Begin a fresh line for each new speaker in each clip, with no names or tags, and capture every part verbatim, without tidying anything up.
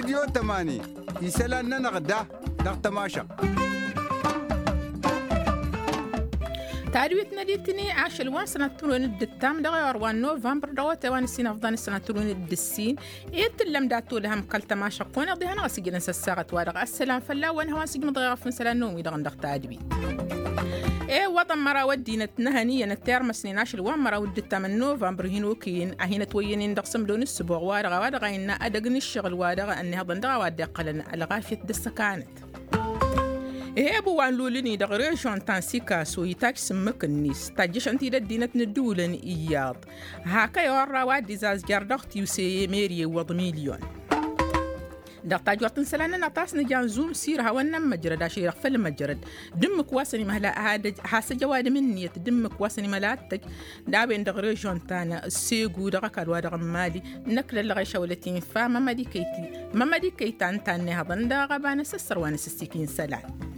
استديو تماني يسألنا نغدا دغ تماشا
تعريتنا ديتني عاش الوان سنة ترون الدتام دغا يروان نوفمبر دغا توان السنة أفضل السنة ترون الدسين يتلم داتو لهم قل تماشا قونا ضيها نغا سيجي نسا الساغة وارغ السلام فلا وان هوا سيجي مضغا فن سلا نومي دغا ندغ تعدبي إيه وطن مرا ودينا نهنيا نتير مسنين عاش الوان مرا ودتا من نوفمبر هنوكين أهينا توينين دغ سمدون السبوع وارغا وارغا إنا أدقن الشغل وارغا أني هضن دغا وادي قلن الغافية دسا كانت إيه أبو وان لولني دغريشون تانسيكا سو يتاك سمك النيس تاجيش أنتي ددينة ندولن إياض هاكا يورا وادي زاز جاردغت يوسي ميري وضميليون دغتاج وقتن سلانا نطاس نجان زوم سير هوانا مجرد عشي رغفل مجرد دمك واسني مهلا هذا حاسة جواد مني دمك واسني ملاتك دابين دغريشون تانا السيقو دغك الوادغ مالي نكل اللغي شولتين فاما ما دي كيتي ما دي كيتان تاني هضن داغا بانا سسر وانا سستيكين سلان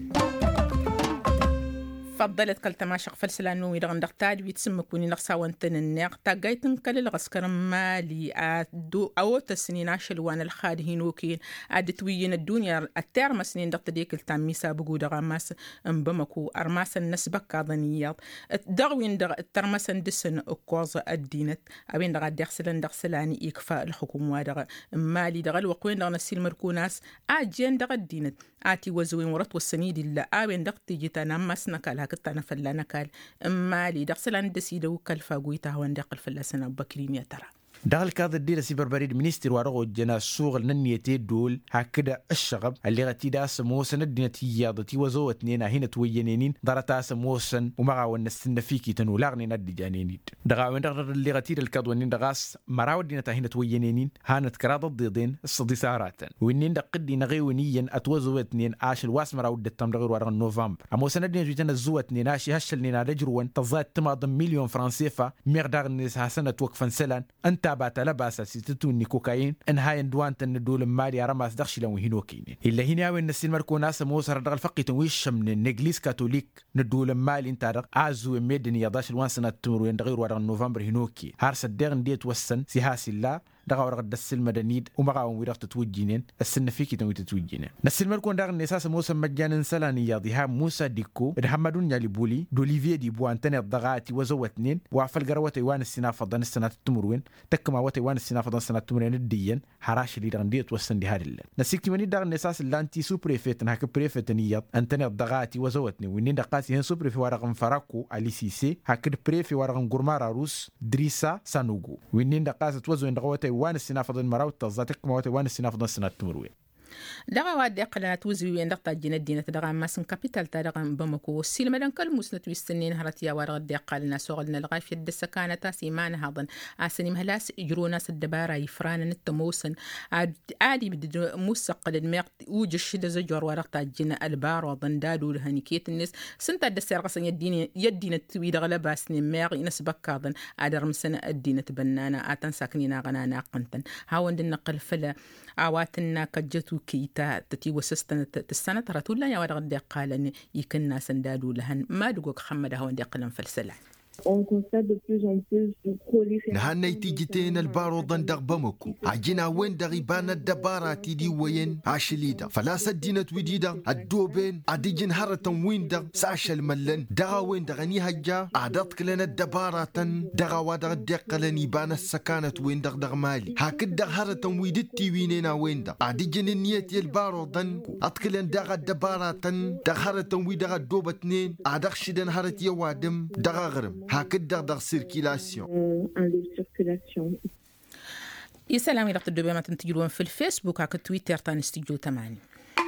فضلت كل تماشق فلسلان نومي دغن دغتاج ويتسمكوني نغساوان تننيق تاقايتن كل الغسكر مالي أدو أو تسنين عشل وان الخاد هينوكين أدتوين الدنيا التارم سنين دغت ديك التاميسا بقو دغماس انبمكو أرماسا نسبك كاظنيات دغوين دغ الترماسا دسن أكوز الدينت أبين دغ دغسلان دغسلاني إكفاء الحكومة دغ مالي دغ الوقوين دغ نسيل مركوناس آجين دغ الدينت آتي وزوين ورط والسنيد اللي آبين دغ تيجيتانا ماسنا كالها كتانا فلانا كال مالي دغسلان دسيدو كالفاقويتا هوان دقل فلاسنا بكرين يا ترى
داخل كاد الدير سيبر بريد منستر ورغو جنا السوق النيتي دول هكذا الشغب اللي غتي دا سموسن الدنيتي ياضتي وزو اثنين هنا توينينين دارتا سموسن ومغاو النسن فيكي تنو لاغني ند جانينين دغاو ندغ اللي غتي الكادونين دغاس مراو الدنيا هنا توينينين هانت كراد الضيضين الصديسارات وينين دقدي نغيونيا اتوزو اثنين اش الواس مراو دتم دغ ورغ نوفمبر اما سنه الدنيا جينا زو اثنين اش هشلني رجروان تزات تماض مليون فرنسيفا مقدار الناس حسنه توقفن سلان انت بات لباسا ستتوني كوكايين ان هاي ندوان تندول مالي رماس دخشلن وهينوكين الا هنا وين السين مركو ناس موسر دغ الفقي ويش من النجليس كاثوليك ندول مالي انت دغ ازو ميدني يضاش الوان سنه تمر دغير ورا نوفمبر هينوكي هارس الدغن ديت وسن سيهاسي لا دغا ورغ دسل مدنيد ومغاون ويرخت توجينين السن فيكي تنوي تتوجينين نسل مركون دغ نساس موسى مجانن سلاني يضيها موسى ديكو محمدون يالي بولي دوليفي دي بوان تن الضغاتي وزوتنين وعفل قروتي وان السنا فضن السنه التمروين تكما وتي وان السنا فضن السنه التمرين الدين حراش اللي دغ ديت وسن دي هارل نسيكتي مني دغ نساس لانتي سو بريفيت نهك بريفيت نيات انتن الضغاتي وزوتني وين دقاسي هن سو بريفي ورغم فراكو علي سيسي هكد بريفي ورغم غورمارا روس دريسا سانوغو وين دقاسه توزو دغوتي وان السنة فضل مراو تزاتك موت وان السنة فضل السنة تمروي
دغا واد قلات وزوي ندقتا جنا الدين دغا ماسن كابيتال تاع بمكو السيل مدن كل مسنت ويستنين هرتيا ورغ دقالنا سوغلنا الغاف يد السكانه سيمان هضن اسني مهلاس يجرونا الدباره يفران نتموسن عادي بد مسقل الميق وجش دزجور ورغ تاع جنا البار وضندادو لهنيكيت الناس سنت الدسر قسن يدين يدين توي دغلا باسني ميق ينسبك كاظن ادر مسنه الدين تبنانا اتن ساكنينا غنانا قنتن هاوند النقل فلا عواتنا كجتو كيتا تتي وسستن تسنة تراتولا يا ورغ دقال ان يكنا سندادو لهن ما دقوك خمدها وندقلن فلسلة
on constate de plus en plus de prolifération.
نهاني تيجتين البارو ضندق بمكو عجينا وين دغيبان الدبارات دي وين عشليدا فلا سدينة وجيدا الدوبين عديجن هرة وين دغ ساش الملن دغا وين دغني هجا عدتك لنا الدبارات دغا ودغ دقلن يبان السكانة وين دغ دغ مالي هكد دغ هرة ويدتي وينينا وين دغ عديجن النية البارو ضن أتكلن دغ الدبارات دغ هرة ويدغ الدوبة اتنين عدغ شدن هرة يوادم دغ غرم هكذا دغ سيركيلاسيون
سيركيلاسيون
يسلام يلقط الدبامة تنتجلون في الفيسبوك هكا تويتر تنستجلو تماني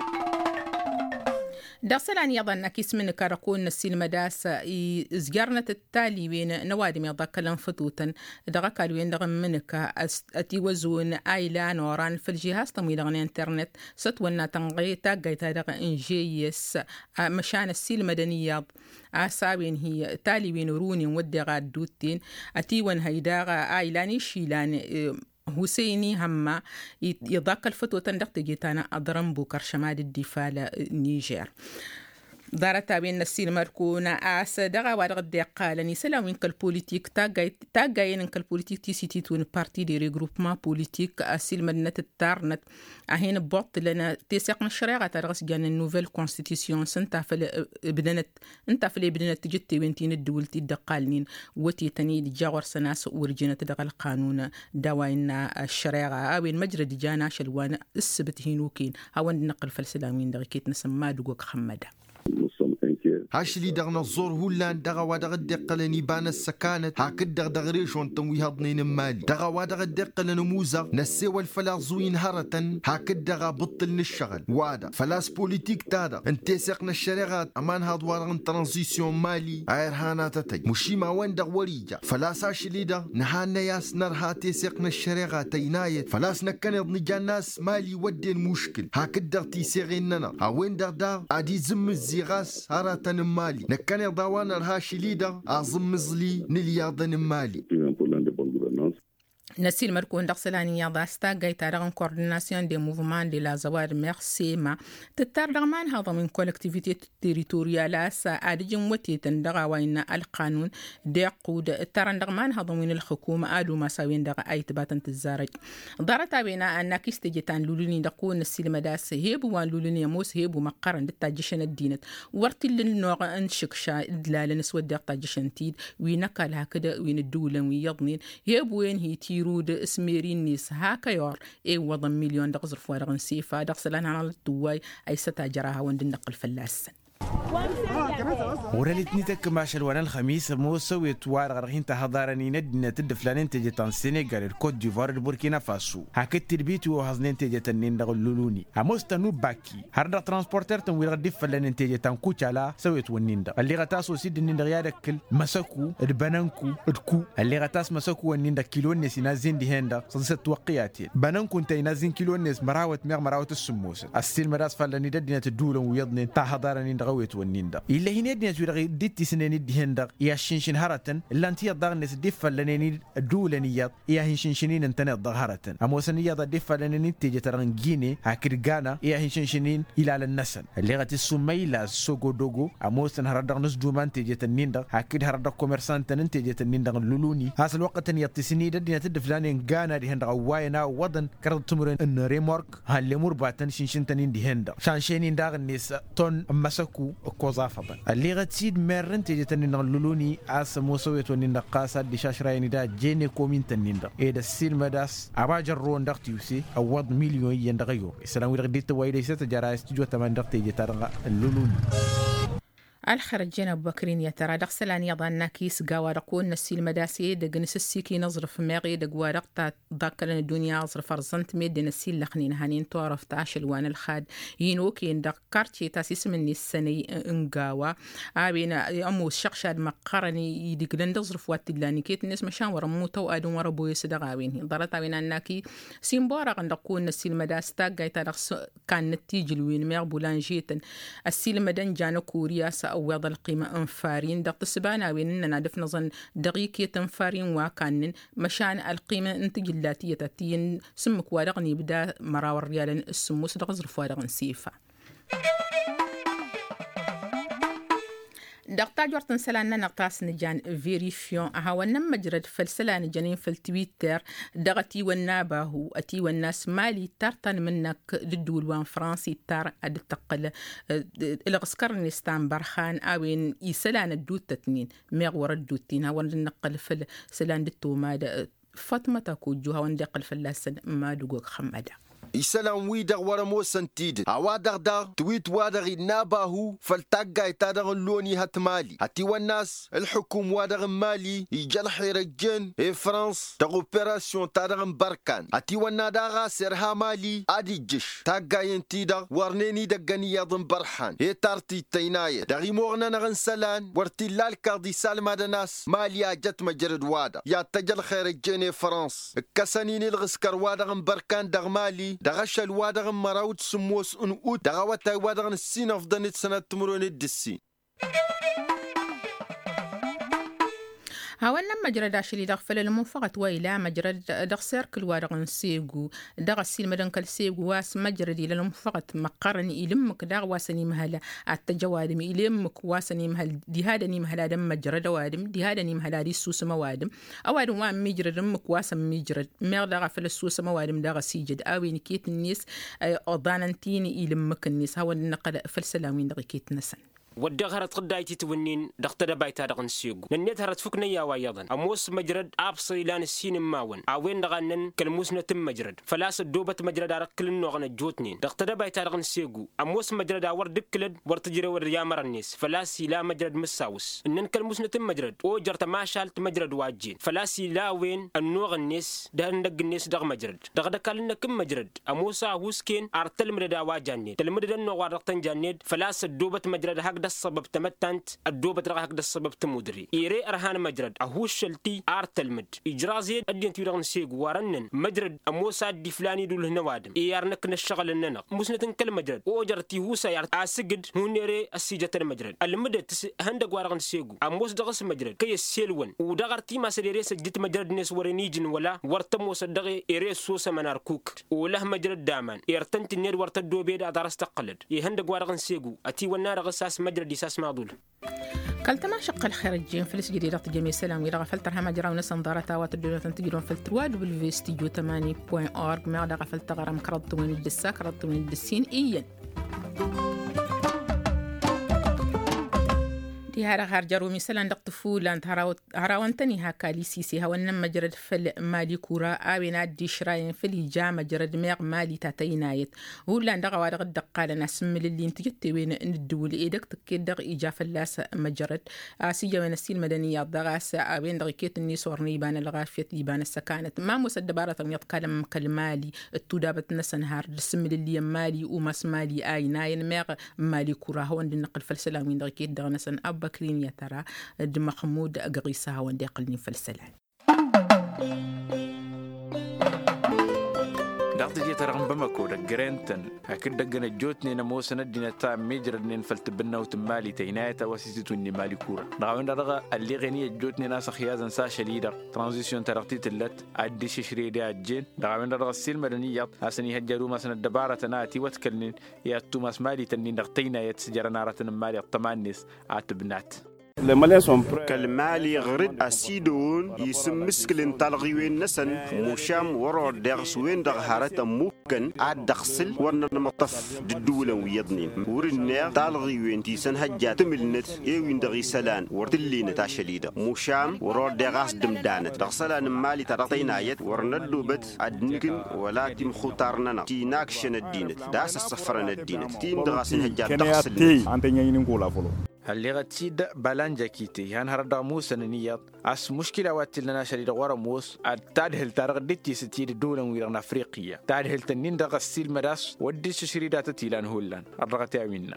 دارسلان يظن أكيس من كاركون السين مداسة زيارنا التالي بين نوادم يضاك فتوتا دغا كالوين دغا منك أتيوزون آيلان وران في الجهاز طميل غني انترنت ستونا تنغيتا قيتا دغا انجيس مشان السين المدنية أسابين هي تالي بين روني ودغا دوتين أتيوان هيداغا آيلاني شيلان حسيني هما يضاك الفتوة تندق تجيتانا أضرم بوكر شمال الدفاع نيجير دارتا بين السيل مركونا آس دغا وارغ ديقالني سلاوين كالبوليتيك تاغاي تاغاين كالبوليتيك تي سيتي تون بارتي دي ريغروبمون بوليتيك اسيل مدنة التارنت اهين بوط لنا تيسيقنا الشريعة ترغس جان النوفيل كونستيتيسيون سنتا فل بدنت انت فلي بدنت تجتي وينتين الدولتي دقالنين وتي تاني جاور سناس ورجينا تدغ القانون دواينا الشريعة اوين مجرى دي جانا شلوان السبت هينوكين هاوان نقل فالسلاوين دغيكيت نسمى دوغوك خمدا
هاشلي دغنا الزور هولان دغا ودغ الدقل نبان السكانة هاكد دغ دغريشون تنوي هضنين مالي دغا ودغ الدقل نموزة نسيو الفلا زوين هرتن هاكد دغا بطل نشغل وادا فلاس بوليتيك تادا انتي سيقنا الشريغات امان هادوارغن ترانزيسيون مالي عير هانا تتج مشيما وين دغ وريجا فلاس هاشلي دغ نهانا ياس نرها تي سيقنا الشريغات تينايت فلاس نكن يضني جاناس مالي ودي المشكل هاكد دغ تي سيغيننا هاوين دغ دغ ادي زم الزيغاس هرتن مالي نكن يضاوانا الهاشي ليدا أعظم مزلي نلياضن مالي
نسيل مركون دقسلاني يضاستا جايتا رغم كورديناسيون دي موفمان دي لا زوار ميرسيما تترغمان هذا من كولكتيفيتي تيريتوريالاس ادجم وتي تندغا وين القانون دي قود ترندغمان هذا من الحكومه ادو مساوين دغا اي تباتن تزارج دارتا بينا ان كيستجتان لولوني دقون نسيل مداس هيب وان لولوني موس هيب مقرن دتاجشن الدينت ورتي للنوع انشكشا دلال نسود دتاجشن تيد وينكل هكذا وين الدوله ويضنين هيب وين هي تيرو رود اسميرين نيس هاكا يور اي وضم مليون دغزر فوارغن سيفا دغسلان على الدواي اي ستاجراها وند النقل فلاس
ورالتني تك ماشل وانا الخميس مو سويت وارغ رهين تهضارني ندنا تدفلان تجتان السنغال الكوت ديفوار البوركينا فاسو هكت تربيتو وهزنين تجتان ندغ اللولوني هموستنو باكي هردا ترانسبورتر تنوير دفلان تجتان كوتشالا سويت ونيندا اللي غتاسو سيد نيندا يادكل مسكو البنانكو الكو اللي غتاس مسكو ونيندا كيلو نسي نازين دي هندا صنست توقياتي بنانكو انت نازين كيلو نس مراوت ميغ مراوت السموس السيل مراس فلاني ددنا تدولون ويضنين تهضارني غويت ونيندا إلا هنا دنيا تورغي ديتي سنين دي هندا يا شنشن هرتن لانتي الضغنس دفلاني دولنيات يا هنشنشنين انتنا الضغرتن اموسنيه دفلاني تيجي ترنجيني هاكر غانا يا هنشنشنين الى النسن اللي غتي سميلا سوغو دوغو اموسن هردغ نس دومان تيجي تنيندا هاكر هردغ كوميرسانت تيجي تنيندا لولوني هاس الوقت يتسني دنيا تدفلاني غانا دي هندا واينا ودن كرد تمرن ان ريمارك هاللي مرباتن شنشن تنين دي هندا شانشينين داغنيس تون مسكو كوزافبا اللي غتسيد مرن تيجي تنين لولوني اس موسويت ونين قاسا دي شاشراين دا جيني كومين تنين دا اي دا سيل مداس ابا جرون دختيوسي اوض مليون يندغيو السلام ورغديت وايدي ستجرا استجو تمن دختي ترغ اللولوني
الخرجين أبو بكرين يترى دغسلان يضان كيس قوارقون نسيل مداسي دقنس السيكي نظرف ماغي دقوارق داكلن الدنيا أظرف أرزنت ميد نسيل لخنين هانين طورف تعاشل وان الخاد ينوكين دق كارتي تاسيس مني السني انقاوا آبين أمو الشقشاد مقارني يدقلن دظرف واتدلاني كيت الناس مشان ورموتا وآدون وربو يسدغاوين ضرط آبين أناكي سيمبارق ندقون نسيل مداس تاقاي تارخ كان نتيج الوين ميغ بولانجيتن السيل مدن جانو كوريا وضع القيمة أنفارين دقت السبانة وإننا دفن ظن دقيقية أنفارين وكان مشان القيمة انتجلاتية تتين سمك وارغني بدا مراور ريالا السموس دغزر فوارغن سيفا دقتا جورتن سلانا نقطاس نجان فيريفيون هاو نم مجرد فالسلان جانين في التويتر دغتي والناباهو أتي والناس مالي تارتن منك ددول وان فرنسي تار أد تقل الغسكر نستان برخان أوين يسلان الدوت تتنين ميغور الدوتين هاو نقل في السلان دتو مادا فاطمة تاكوجو هاو ندقل في اللاسن ما دوغوك خمدا
إسلام ويدغ ورمو سنتيد أوادغ دغ تويت وادغ ناباهو فالتاقاي تادغ اللوني هتمالي هتي والناس الحكوم وادغ مالي يجلح يرجن إي فرنس دغ اوبيراسيون تادغ مبركان هتي والناداغا سيرها مالي ادي جيش تاقاي انتيدغ ورنيني دغني يضن برحان إي تارتي تيناية دغي مورنا نغن سلان ورتي لالكاردي سالما دناس مالي اجت مجرد وادا يا تجلح يرجن إي فرنس كسانيني الغسكر وادغ مبركان دغ مالي دغش الوادغ مراوت سموس انقوت دغوات وادغ السين افضنت سنة تمرون الدسين
هاوان مجرد عشري دغفل المنفقت ويلا مجرد دغسر كل وارغن سيغو دغسيل مدن كل سيغو واس مجرد إلى المنفقت مقرني إلمك دغ واسني مهلا التجوادم إلمك واسني مهل دي هذا ني مهلا دم مجرد وادم دي هذا ني مهلا دي سوس موادم أوادم وام مجرد مك واسم مجرد مغ دغفل السوس موادم دغ سيجد أوي نكيت الناس أضاننتيني إلمك الناس هاوان نقل فلسلاوين دغ كيت نسن
ودغرت قدايتي تونين دختدا بايتا دغن سيغو ننيت هرت فكنا يا وايضا اموس مجرد ابصي لان السين ماون اوين دغنن كلموسنا تم مجرد فلاس دوبه مجرد ركل نوغن جوتنين دختدا بايتا دغن سيغو اموس مجرد ور دكلد ور تجري ور يا مرنيس فلاس لا مجرد مساوس انن كلموسنا تم مجرد او جرت ما شالت مجرد واجين فلاس لا وين النوغ الناس دهن دغ الناس دغ مجرد دغدا كلنا كم مجرد اموسا هوسكين ارتل مردا واجاني تلمد نو ورقتن جانيد فلاس دوبه مجرد حق السبب تمتنت الدوبة رغاك ده السبب تمودري إيري أرهان مجرد أهوش شلتي آرتلمد إجرازيد أدين تيرغن سيق وارنن مجرد أموسا دي فلاني دول هنوادم إيارنك نشغل الننق موسنة كل مجرد وجرتي هوسا يارت آسجد هونيري السيجة المجرد المدد هندق وارغن سيقو أموس دغس مجرد كي السيلون ودغرتي ما سريري سجدت مجرد ناس ورنيجن ولا ورتم وصدغي إيري سوسا مناركوك وله مجرد دامان إيرتنت النير ورتدو بيد أدارس تقلد يهندق وارغن سيقو أتي والنار غساس مجرد ديساس معضول
كالتما شق الخارجين فلس جديدة جميع سلام ويرغى فلتر هما جراونا سنضارتا واتدونا تنتجلون فلتر واد بالفيستيجو ثمانية بوين أورج ما غدا فلتر غرام كرض وين الدسا كرض وين الدسين إيان دي هارا هارجارو مثلا دقت فولان هراوانتني هاكا ليسيسي هاوان مجرد فل مالي كورا آوينا دي شراين فلي جا مجرد ميغ مالي تاتينايت هولان دغا وارغ الدقالة ناسمل اللي انتجت وين الدول إيدك تكيد دغ إيجا فلاس مجرد آسيجا وين السيل مدنيات دغاس آوين دغ كيت النيس ورنيبان الغافية ليبان السكانت ما مسد بارة يتكلم كالمالي التودابة نسنهار السمل اللي مالي وماس مالي آيناين ميغ مالي كورا هوان دي نقل فلسلامين دغ كيت دغ نسن أبا كرين يا ترى دم خمود أقريسها وندي قلني فلسلان
دقت جي ترى بمكو دقرنتن هكذا دقنا جوتني نموس ندينا تا مجرد نين فلتبنا وتمالي تينايتا وسيتو ني مالي كورا دعونا رغا اللي غنية جوتني ناس خيازا سا شديدة ترانزيشن ترقتي تلت عدي ششري دي عجين دعونا رغا السيل مدنيات هاسني هجرو مثلا الدبارة تناتي وتكلنين يا توماس مالي تنين دقتينا يتسجر نارة مالي الطمانيس عاتبنات
كالمالي غرد أسيدون يسم مسكلين تلغيوين نسن مشام ورا درس وين دغهارة ممكن عاد دخسل ورنا مطف الدولة ويضنين ورنا تلغيوين تيسن هجا تملنت ايوين دغي سلان ورتلين تاشليدا مشام ورا درس دمدانت دغسلان مالي ترطينا يد ورنا دوبت عدنكن ولا تيم خطارنا تيناكشن الدينت داس الصفرنا الدينت تين دغاسن هجا دخسل
اللي غتسيد بالانجا كيتي هان هردا موسى نيات اس مشكله وات لنا شريد غورا موس تادهل ترغدتي ستيد دولا ويرن افريقيا تادهل تنين دغ السيل مداس ودي شريدات تيلان هولان الرغتي عملنا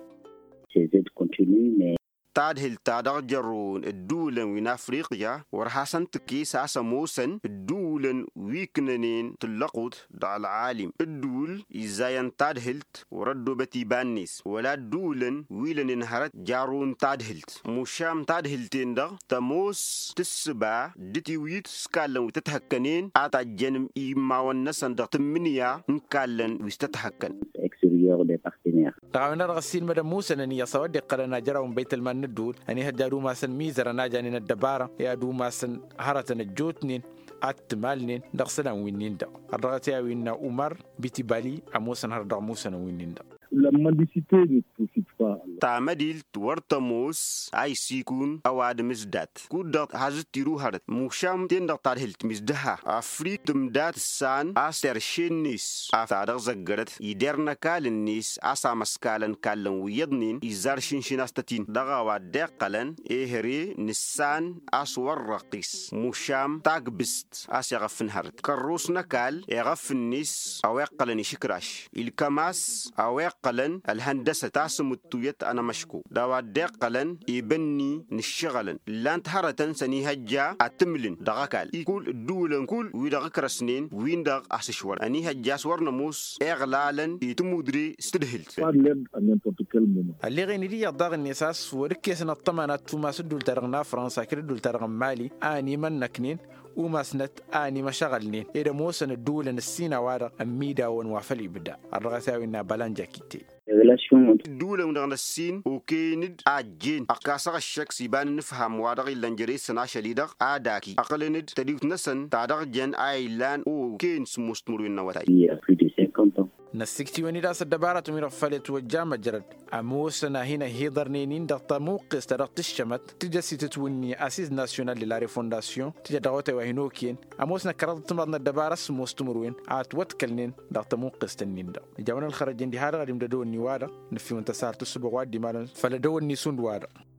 تادهل تادغ جرون الدولن وين أفريقيا ورحسن تكيس عسا موسن الدولن ويكننين تلقوت دع العالم الدول إزاين تادهلت وردو بتي بانيس ولا الدولن ويلن انهرت جارون تادهلت مشام تادهلتين دغ تموس تسبع دتي ويت سكالن وتتهكنين عطا جنم إيما والنسن دغ تمنيا نكالن ويستتهكن
دعونا رغسيل مدى موسى أني يصود قلنا جراهم بيت المال ندول أني هدادو ماسن ميزر ناجانين الدبارة يادو ماسن هرتن الجوتنين أتمالنين دغسنا وينين دا الرغتيا ويننا أمر بيتبالي أموسن هردغ موسى وينين دا
La mendicité ne profite pas.
تعمديل تورتموس أي سيكون أواد مزدات كودت هذا تروحات مشام تندق تارهلت مزدها أفريق تمدات سان أسر شنيس أفتادق زجرت يدرنا كالنيس أسامس كالن كالن ويدنين إزار شنشناستين دغوا دقلن إهري نسان أسور رقيس مشام تاقبست أسيغفن هرد كروسنا كال يغفن نيس أويقلن شكراش الكماس أويق قلن الهندسة تعصم التويت أنا مشكو دوا دق قلن يبني نشغلن لان تهرتن سني هجا أتملن دغاكال يقول دولن كل ويدغ كرسنين وين دغ أسشور أني هجا سور نموس إغلالن يتمودري استدهلت
اللي غيني دي يضاغ النساس وركيس نطمانات توما سدول ترغنا فرنسا كردول ترغ مالي آني من نكنين وما سنت آني مشغلنين إذا موسن الدولة السينا وارا أميدا ونوافلي بدا الرغساوي إنا بلانجا كيتي
دولة ونغنا السين وكيند أجين أقاسق الشخص يبان نفهم وادغ اللنجري سنا شليدغ آداكي أقلند تديوت نسن تادغ جن آيلان وكين سمستمرين نواتاي
نسكتي ونيراس الدبارة من رفلت وجامة جرد أموسنا هنا هيدرنينين دقتا موقس تدقت الشمت تجسي تتوني أسيس ناسيونال للاري فونداسيون تجدغوتي وهنوكين أموسنا كرد تمرنا الدبارة سموستمروين عات واتكلنين دقتا موقس تنين دا جاونا الخرجين دي هذا غادي مددو النوارة نفي منتسار تسبق وادي مالا فلدو النسون دوارة